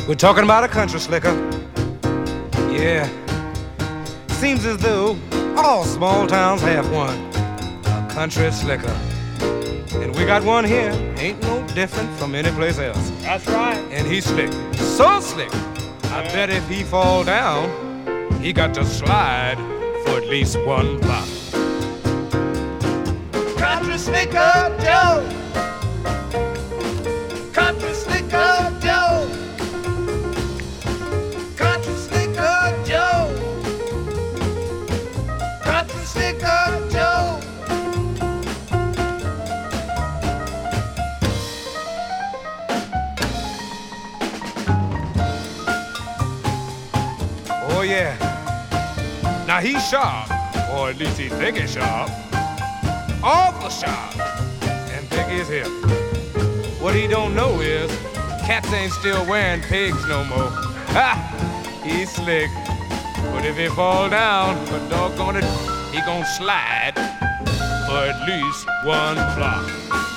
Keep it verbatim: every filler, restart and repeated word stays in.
We're talking about a country slicker. Yeah. Seems as though all small towns have one. A country slicker. And we got one here. Ain't no different from any place else. That's right. And he's slick. So slick. I bet if he fall down, he got to slide for at least one block. Country Slicker Joe. Country Slicker Joe. Country Slicker Joe. Country Slicker Joe. Oh yeah. Now he's sharp, or at least he think he's sharp. Awful sharp. And big his hip. What he don't know is cats ain't still wearing pigs no more. Ha! He's slick. But if he fall down, but doggone it, he gon' slide for at least one block.